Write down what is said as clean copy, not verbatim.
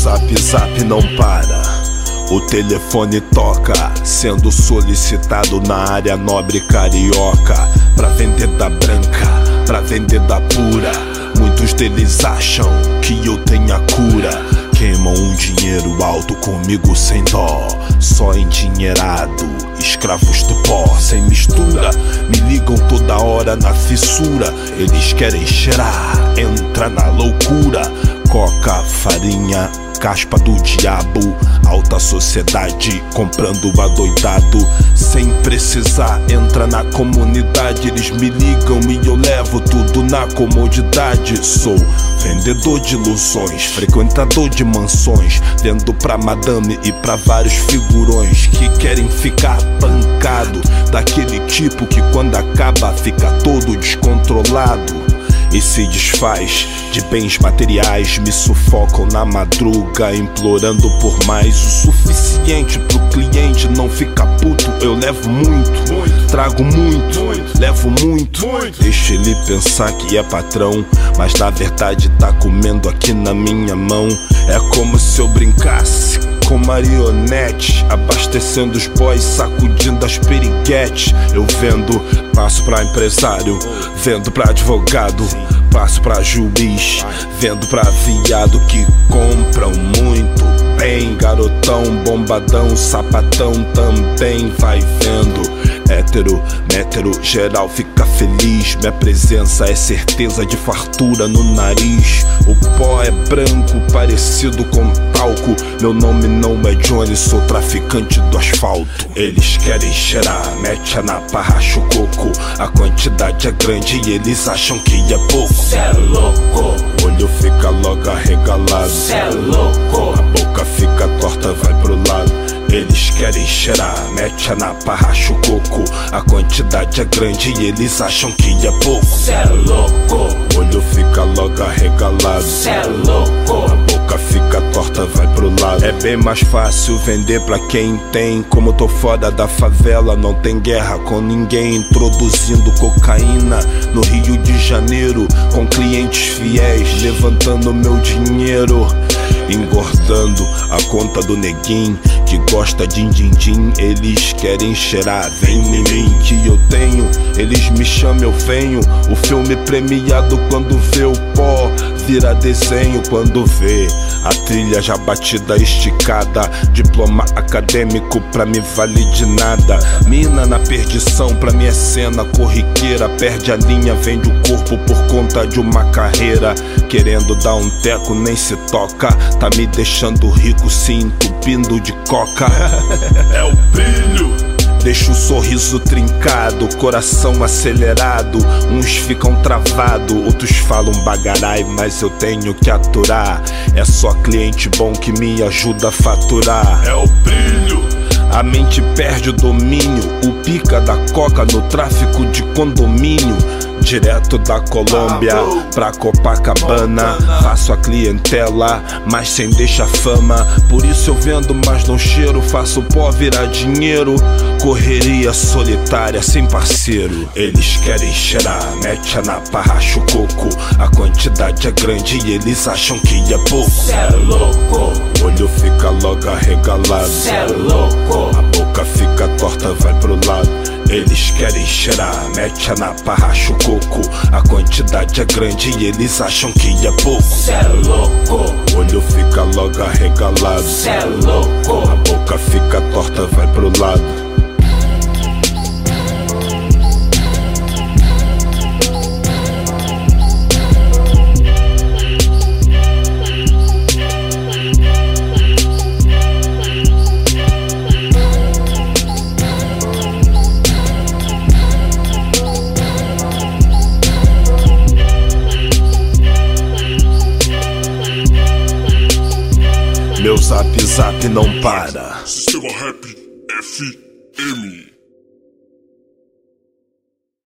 zap não para, o telefone toca, sendo solicitado na área nobre carioca. Pra vender da branca, pra vender da pura, muitos deles acham que eu tenho a cura. Queimam um dinheiro alto comigo sem dó, só endinheirado, escravos do pó. Sem mistura, me ligam toda hora na fissura. Eles querem cheirar, entra na loucura. Coca, farinha, caspa do diabo, alta sociedade comprando adoidado. Sem precisar, entra na comunidade. Eles me ligam e eu levo tudo na comodidade. Sou vendedor de ilusões, frequentador de mansões, vendo pra madame e pra vários figurões que querem ficar pancado, daquele tipo que quando acaba fica todo descontrolado e se desfaz de bens materiais. Me sufocam na madruga, implorando por mais, o suficiente pro cliente não ficar puto. Eu levo muito, trago muito, levo muito. Deixa ele pensar que é patrão, mas na verdade tá comendo aqui na minha mão. É como se eu brincasse com marionete, abastecendo os boys, sacudindo as piriguetes. Eu vendo, passo pra empresário, vendo pra advogado, passo pra juiz, vendo pra viado que compram muito bem. Garotão, bombadão, sapatão também vai vendo. Hétero, métero, geral fica feliz. Minha presença é certeza de fartura no nariz. O pó é branco, parecido com talco. Meu nome não é Johnny, sou traficante do asfalto. Eles querem cheirar, mete a napa, racha o coco. A quantidade é grande e eles acham que é pouco. Cê é louco, o olho fica logo arregalado. cê é louco, a boca fica torta, vai pro lado. Eles querem cheirar, mete a napa, racha o coco. A quantidade é grande e eles acham que é pouco. cê é louco, o olho fica logo arregalado. cê é louco, a boca fica torta, vai pro lado. É bem mais fácil vender pra quem tem. Como tô fora da favela, não tem guerra com ninguém. Introduzindo cocaína no Rio de Janeiro, com clientes fiéis, levantando meu dinheiro, engordando a conta do neguinho que gosta de din-din. Eles querem cheirar, vem em mim que eu tenho. Eles me chamam, eu venho. O filme premiado quando vê o pó vira desenho. Quando vê a trilha já batida, esticada. Diploma acadêmico pra mim vale de nada. Mina na perdição, pra mim é cena corriqueira. Perde a linha, vende o corpo por conta de uma carreira. Querendo dar um teco, nem se toca. Tá me deixando rico, se entupindo de coca. é o brilho. Deixa o sorriso trincado, coração acelerado. Uns ficam travado, outros falam bagarai, mas eu tenho que aturar. É só cliente bom que me ajuda a faturar. É o brilho. A mente perde o domínio, o pica da coca no tráfico de condomínio. Direto da Colômbia pra Copacabana, faço a clientela, mas sem deixar fama. Por isso eu vendo, mas não cheiro. Faço pó virar dinheiro, correria solitária sem parceiro. Eles querem cheirar, mete a napa, racha o coco. A quantidade é grande e eles acham que é pouco. Cê é louco, o olho fica logo arregalado. cê é louco, a boca fica torta, vai pro lado. Eles querem cheirar, mete a napa, racha o coco. A quantidade é grande e eles acham que é pouco. cê é louco, o olho fica logo arregalado. cê é louco, a boca fica torta, vai pro lado. Meu zap não para. Sistema Rap F